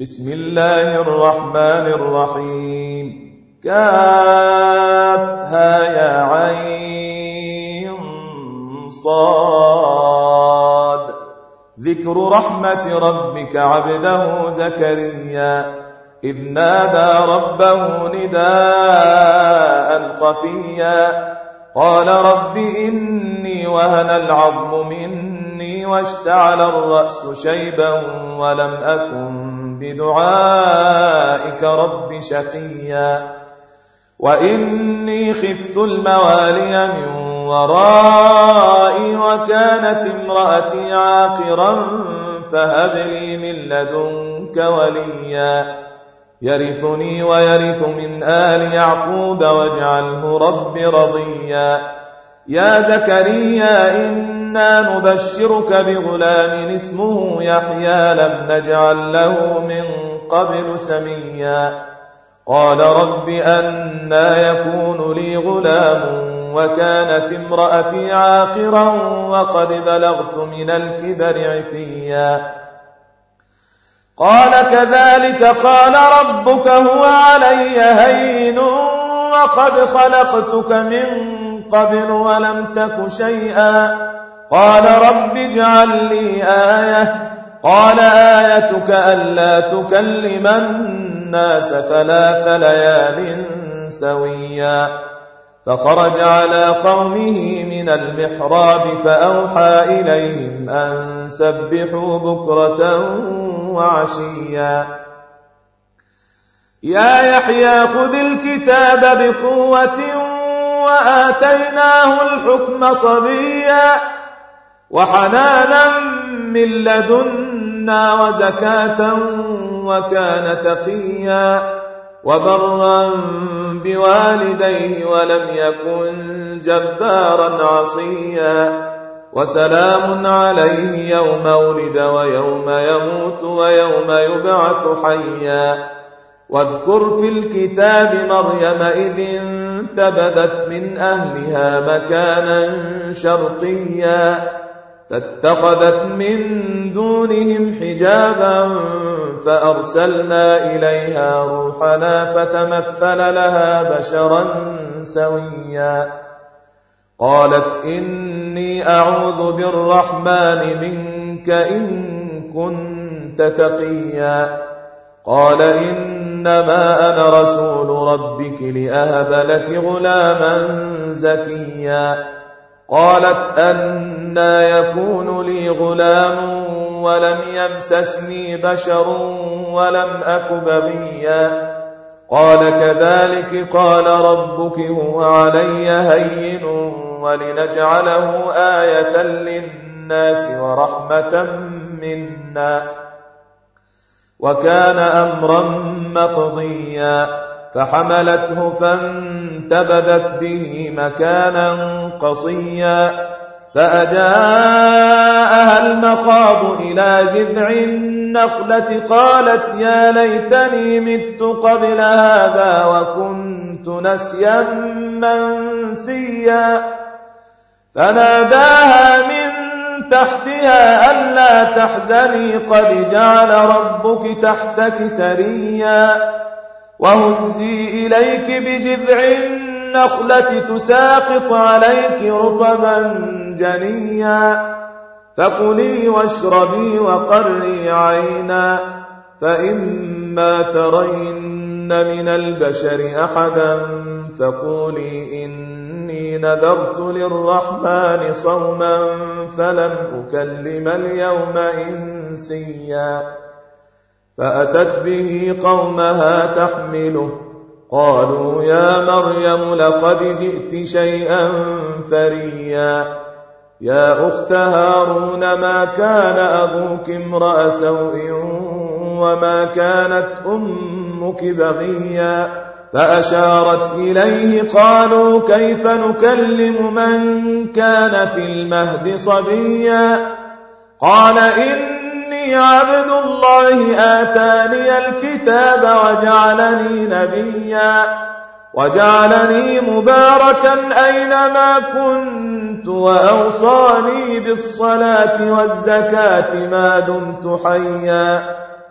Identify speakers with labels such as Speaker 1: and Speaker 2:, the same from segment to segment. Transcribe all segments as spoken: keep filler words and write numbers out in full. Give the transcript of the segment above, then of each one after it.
Speaker 1: بسم الله الرحمن الرحيم. كافها يا عين صاد. ذكر رحمة ربك عبده زكريا إذ نادى ربه نداء خفيا قال رب إني وهن العظم مني واشتعل الرأس شيبا ولم أكن بدعائك رب شقيا وإني خفت الموالي من ورائي وكانت امرأتي عاقرا فهب لي من لدنك وليا يرثني ويرث من آل يعقوب واجعله رب رضيا. يا زكريا إنا نبشرك بغلام اسمه يحيى لم نجعل له من قبل سميا قال رب أنى يكون لي غلام وكانت امرأتي عاقرا وقد بلغت من الكبر عتيا قال كذلك قال ربك هو علي هين وقد خلقتك من قبل ولم تك شيئا قال رب اجعل لي آية قال آيتك ألا تكلم الناس ثلاث ليال سويا فخرج على قومه من المحراب فأوحى إليهم أن سبحوا بكرة وعشيا. يا يحيى خذ الكتاب بقوة وآتيناه الحكم صبيا وحنانا من لدنا وزكاة وكان تقيا وبرا بوالديه ولم يكن جبارا عصيا وسلام عليه يوم ولد ويوم يموت ويوم يبعث حيا. واذكر في الكتاب مريم إذ انتبذت من أهلها مكانا شرقيا فاتخذت من دونهم حجابا فأرسلنا إليها روحنا فتمثل لها بشرا سويا قالت إني أعوذ بالرحمن منك إن كنت تقيا قال إنما أنا رسول ربك لأهب لك غلاما زكيا قالت أنى يكون لي غلام ولم يمسسني بشر ولم أك بغيا قال كذلك قال ربك هو علي هين ولنجعله آية للناس ورحمة منا وكان أمرا مقضيا فحملته فانتبذت به مكانا قصيا فأجاءها المخاض إلى جذع النخلة قالت يا ليتني مت قبل هذا وكنت نسيا منسيا فناداها من تحتها ألا تحزني قد جعل ربك تحتك سريا وهزي إليك بجذع النخلة تساقط عليك رطبا جنيا فكلي واشربي وقري عينا فإما ترين من البشر أحدا فقولي إني نذرت للرحمن صوما فلم أكلم اليوم إنسيا فأتت به قومها تحمله قالوا يا مريم لقد جئت شيئا فريا يا أخت هارون ما كان أبوك امرأ سوء وما كانت أمك بغيا فأشارت إليه قالوا كيف نكلم من كان في المهد صبيا قال إني عبد الله آتاني الكتاب وجعلني نبيا وجعلني مباركا أينما كنت وأوصاني بالصلاة والزكاة ما دمت حيا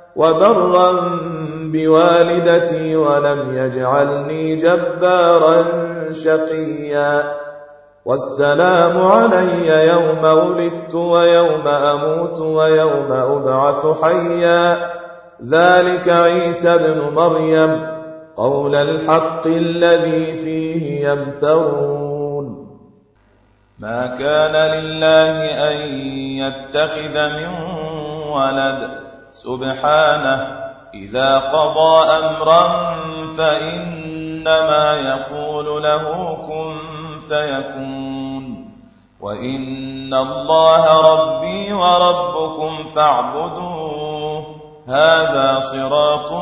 Speaker 1: وبرا بوالدتي ولم يجعلني جبارا شقيا والسلام علي يوم ولدت ويوم أموت ويوم أبعث حيا ذلك عيسى ابن مريم قول الحق الذي فيه يمترون.
Speaker 2: ما كان لله أن يتخذ من ولد سبحانه إذا قضى أمرا فإنما يقول له كن فيكون وإن الله ربي وربكم فاعبدوه هذا صراط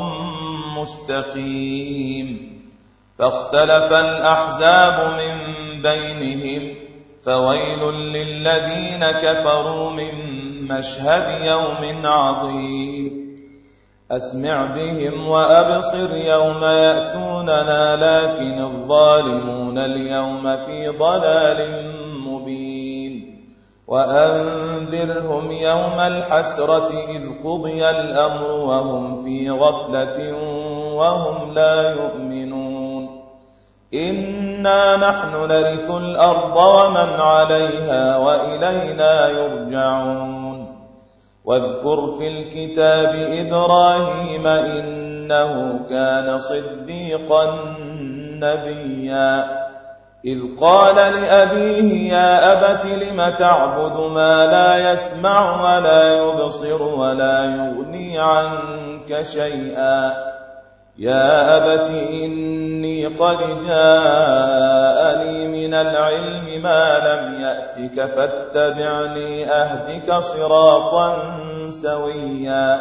Speaker 2: مستقيم. فاختلف الأحزاب من بينهم فويل للذين كفروا من مشهد يوم عظيم. أسمع بهم وأبصر يوم يأتوننا لكن الظالمون اليوم في ضلال مبين. وأنذرهم يوم الحسرة إذ قضي الأمر وهم في غفلة وهم لا يؤمنون. إنا نحن نرث الأرض ومن عليها وإلينا يرجعون. واذكر في الكتاب إبراهيم إنه كان صديقا نبيا إذ قال لأبيه يا أبت لم تعبد ما لا يسمع ولا يبصر ولا يغني عنك شيئا يا أبت إني قد جاءني من العلم ما لم يأتك فاتبعني أهدك صراطا سويا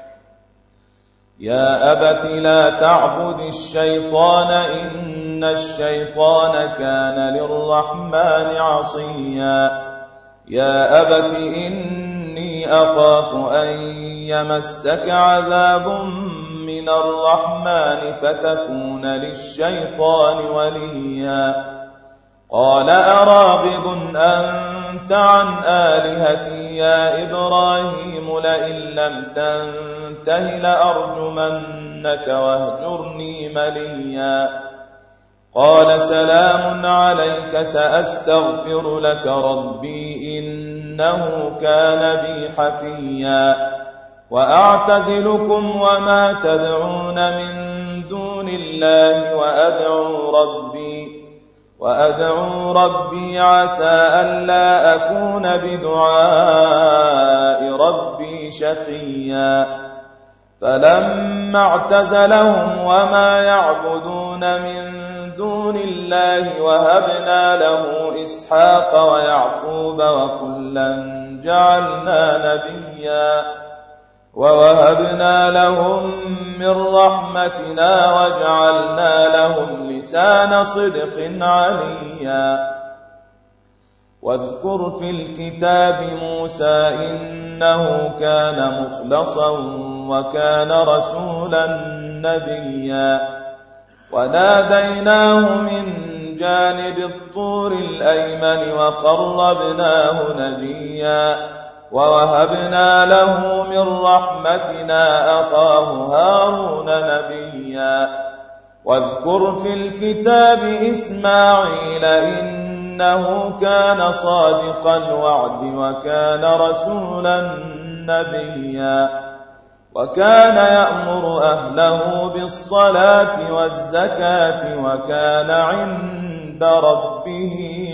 Speaker 2: يا أبت لا تعبد الشيطان إن الشيطان كان للرحمن عصيا يا أبت إني أخاف أن يمسك عذاب من الرحمن فتكون للشيطان وليا قال أراغب أنت عن آلهتي يا إبراهيم لئن لم تنته لأرجمنك واهجرني مليا قال سلام عليك سأستغفر لك ربي إنه كان بي حفيا وأعتزلكم وما تدعون من دون الله وأدعو ربي وأدعو ربي عسى ألا أكون بدعاء ربي شقيا فلما اعتزلهم وما يعبدون من دون الله وهبنا له إسحاق ويعقوب وكلا جعلنا نبيا ووهبنا لهم من رحمتنا وجعلنا لهم لسان صدق عليا واذكر في الكتاب موسى إنه كان مخلصا وكان رسولا نبيا وناديناه من جانب الطور الأيمن وقربناه نجيا ووهبنا له من رحمتنا أخاه هارون نبيا واذكر في الكتاب إسماعيل إنه كان صادق الوعد وكان رسولا نبيا وكان يأمر أهله بالصلاة والزكاة وكان عند ربه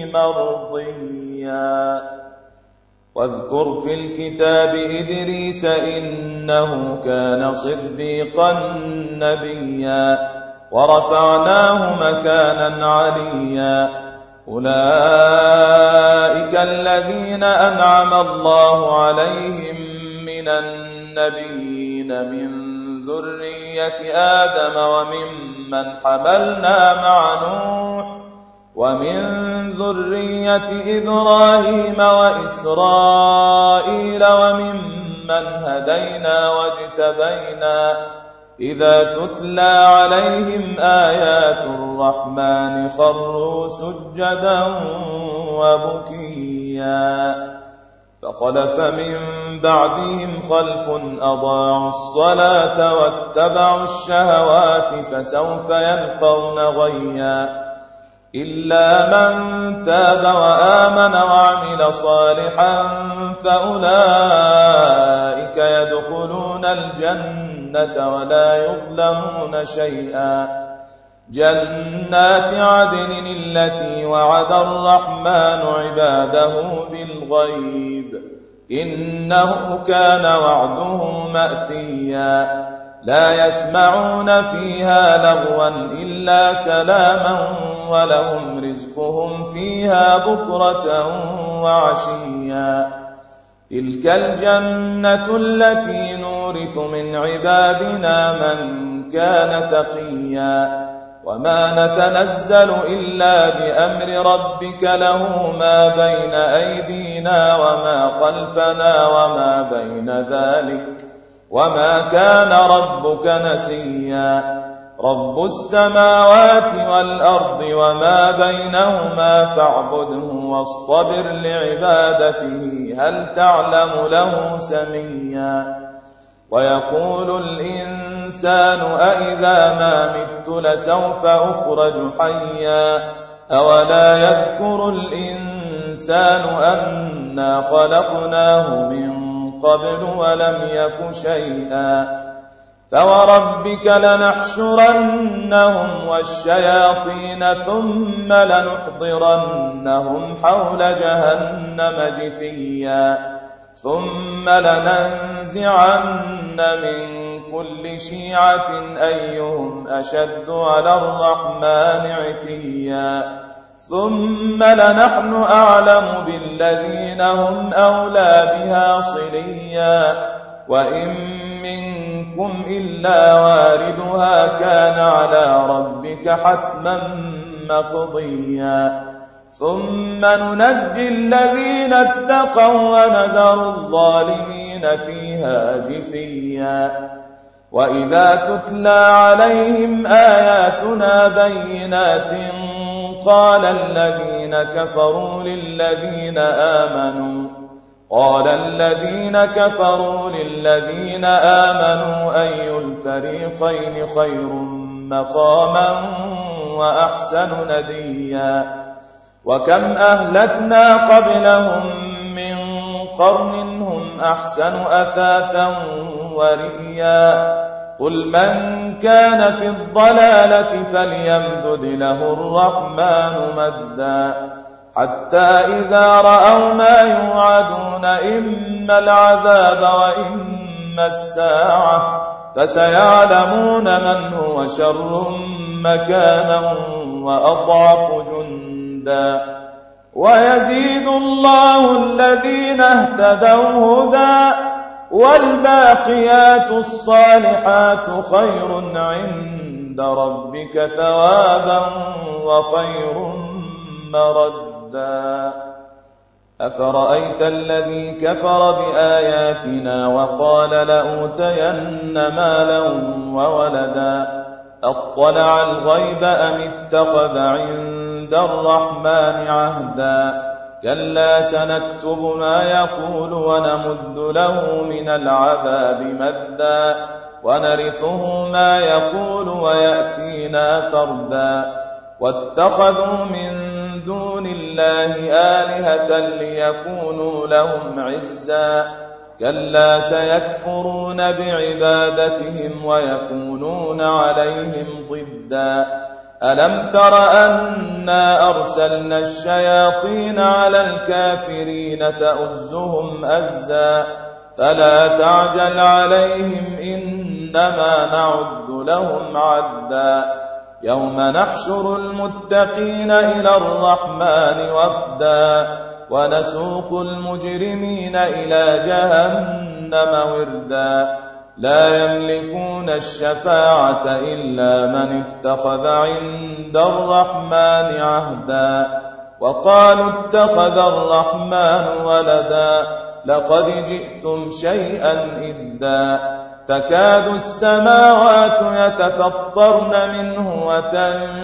Speaker 2: مرضيا واذكر في الكتاب إدريس إنه كان صديقا نبيا ورفعناه مكانا عليا أولئك الذين أنعم الله عليهم من النبيين من ذرية آدم وممن حملنا مع نوح ومن ذرية إبراهيم وإسرائيل وممن هدينا واجتبينا إذا تتلى عليهم آيات الرحمن خروا سجدا وبكيا فخلف من بعدهم خلف أضاعوا الصلاة واتبعوا الشهوات فسوف يلقون غيا إلا من تاب وآمن وعمل صالحا فأولئك يدخلون الجنة ولا يظلمون شيئا جنات عدن التي وعد الرحمن عباده بالغيب إنه كان وعده مأتيا لا يسمعون فيها لغوا إلا سلاما ولهم رزقهم فيها بكرة وعشيا تلك الجنة التي نورث من عبادنا من كان تقيا وما نتنزل إلا بأمر ربك له ما بين أيدينا وما خلفنا وما بين ذلك وما كان ربك نسيا رب السماوات والأرض وما بينهما فاعبده واصطبر لعبادته هل تعلم له سميا ويقول الإنسان أإذا ما مت لسوف أخرج حيا أولا يذكر الإنسان أنا خلقناه من قبل ولم يك شيئا فوربك لنحشرنهم والشياطين ثم لنحضرنهم حول جهنم جثيا ثم لننزعن من كل شيعة أيهم أشد على الرحمن عتيا ثم لنحن أعلم بالذين هم أولى بها صليا وإن منكم إلا واردها كان على ربك حتما مقضيا ثم ننجي الذين اتقوا ونذر الظالمين فيها جثيا وإذا تتلى عليهم آياتنا بينات قال الذين كفروا للذين آمنوا قال الذين كفروا للذين آمنوا أي الفريقين خير مقاما وأحسن نديا وكم أهلكنا قبلهم من قرن هم أحسن أثاثا ورئيا قل من كان في الضلالة فليمدد له الرحمن مدا حتى إذا رأوا ما يوعدون إما العذاب وإما الساعة فسيعلمون من هو شر مكانا وأضعف جندا ويزيد الله الذين اهتدوا هدى والباقيات الصالحات خير عند ربك ثوابا وخير مردا أفرأيت الذي كفر بآياتنا وقال لأوتين مالا وولدا أطلع الغيب أم اتخذ عند الرحمن عهدا كلا سنكتب ما يقول ونمد له من العذاب مدا ونرثه ما يقول ويأتينا فردا واتخذوا من دون الله آلهة ليكونوا لهم عزا كلا سيكفرون بعبادتهم ويكونون عليهم ضدا ألم تر أنا أرسلنا الشياطين على الكافرين تؤزهم أزا فلا تعجل عليهم إنما نعد لهم عدا يوم نحشر المتقين إلى الرحمن وفدا ونسوق المجرمين إلى جهنم وردا لا يملكون الشفاعة إلا من اتخذ عند الرحمن عهدا وقالوا اتخذ الرحمن ولدا لقد جئتم شيئا إدا تكاد السماوات يتفطرن منه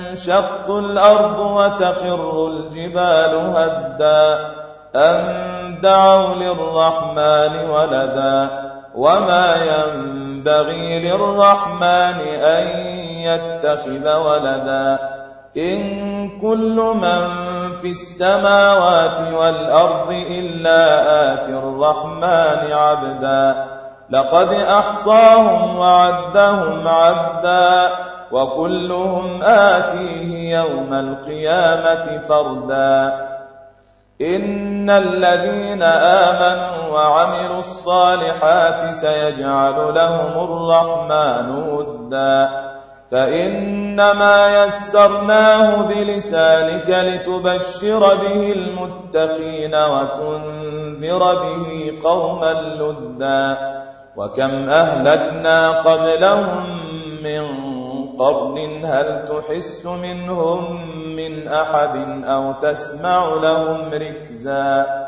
Speaker 2: وتنشق الأرض وتخر الجبال هدا أن دعوا للرحمن ولدا وما ينبغي للرحمن أن يتخذ ولدا إن كل من في السماوات والأرض إلا آتي الرحمن عبدا لقد أحصاهم وعدهم عدا وكلهم آتيه يوم القيامة فردا إن الذين آمنوا وعملوا الصالحات سيجعل لهم الرحمن ودا فإنما يسرناه بلسانك لتبشر به المتقين وتنذر به قوما لدا وكم أهلكنا قبلهم من قرن هل تحس منهم من أحد أو تسمع لهم ركزا